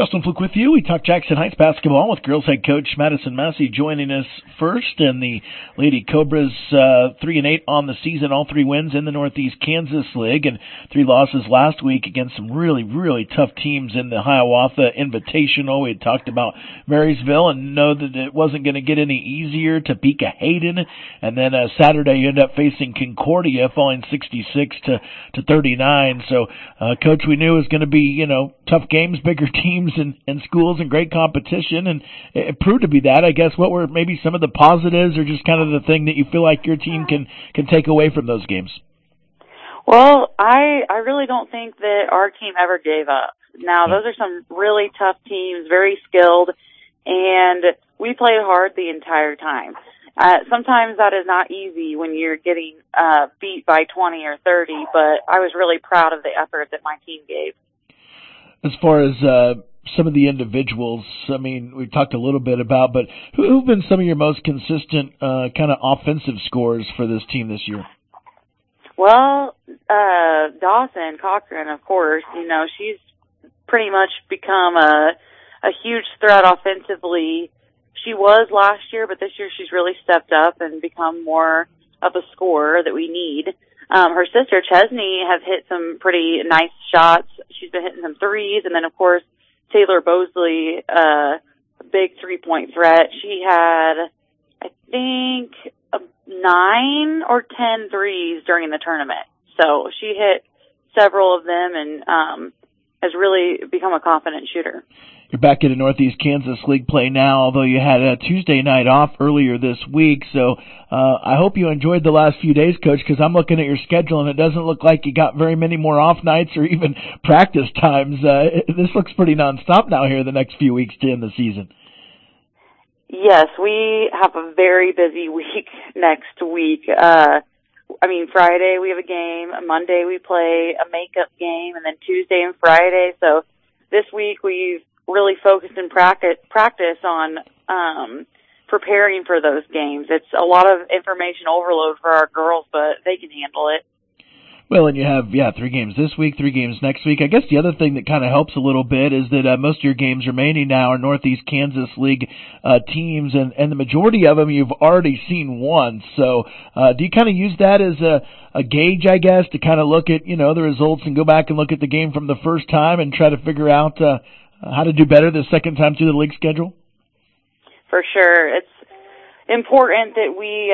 Justin Fluke with you. We talk Jackson Heights basketball with girls head coach Madison Massey joining us first. And the Lady Cobras 3-8 on the season, all 3 wins in the Northeast Kansas League, and 3 losses last week against some really, really tough teams in the Hiawatha Invitational. We had talked about Marysville and know that it wasn't going to get any easier. Topeka Hayden, and then Saturday you end up facing Concordia, falling 66-39. So, Coach, we knew it was going to be tough games, bigger teams. And schools and great competition, and it proved to be that. I guess what were maybe some of the positives, or just kind of the thing that you feel like your team can take away from those games? Well, I really don't think that our team ever gave up. Now, those are some really tough teams, very skilled, and we played hard the entire time. Sometimes that is not easy when you're getting beat by 20 or 30, but I was really proud of the effort that my team gave. As far as some of the individuals, I mean, we've talked a little bit about, but who've been some of your most consistent kind of offensive scorers for this team this year? Well, Dawson Cochran, of course, she's pretty much become a huge threat offensively. She was last year, but this year she's really stepped up and become more of a scorer that we need. Her sister, Chesney, has hit some pretty nice shots. She's been hitting some threes, and then, of course, Taylor Bosley, a big three-point threat. She had, I think, 9 or 10 threes during the tournament. So she hit several of them and has really become a confident shooter. You're back in the Northeast Kansas League play now, although you had a Tuesday night off earlier this week. So I hope you enjoyed the last few days, Coach, because I'm looking at your schedule, and it doesn't look like you got very many more off nights or even practice times. This looks pretty nonstop now here the next few weeks to end the season. Yes, we have a very busy week next week. Friday we have a game. Monday we play a makeup game, and then Tuesday and Friday. So this week we've really focused in practice on preparing for those games. It's a lot of information overload for our girls, but they can handle it. Well, and you have, 3 games this week, 3 games next week. I guess the other thing that kind of helps a little bit is that most of your games remaining now are Northeast Kansas League teams, and the majority of them you've already seen once. So do you kind of use that as a gauge, I guess, to kind of look at, the results and go back and look at the game from the first time and try to figure out how to do better the second time through the league schedule? For sure. It's important that we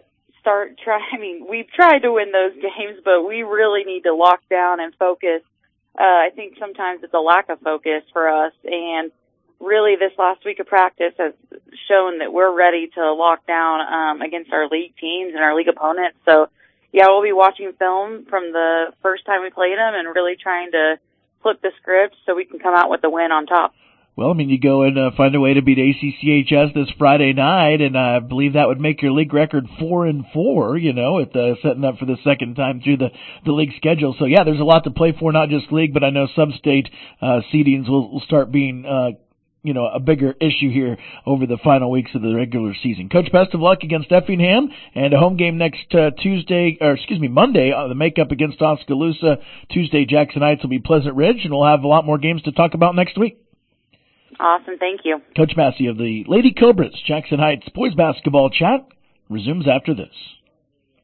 we've tried to win those games, but we really need to lock down and focus. I think sometimes it's a lack of focus for us, and really this last week of practice has shown that we're ready to lock down against our league teams and our league opponents. So, we'll be watching film from the first time we played them and really trying to flip the script so we can come out with the win on top. Well, you go and find a way to beat ACCHS this Friday night, and I believe that would make your league record 4-4, with setting up for the second time through the league schedule. So, there's a lot to play for, not just league, but I know sub-state seedings will start being a bigger issue here over the final weeks of the regular season. Coach, best of luck against Effingham, and a home game next Monday, the makeup against Oskaloosa. Tuesday, Jackson Heights will be Pleasant Ridge, and we'll have a lot more games to talk about next week. Awesome, thank you. Coach Massey of the Lady Cobras Jackson Heights boys basketball chat resumes after this.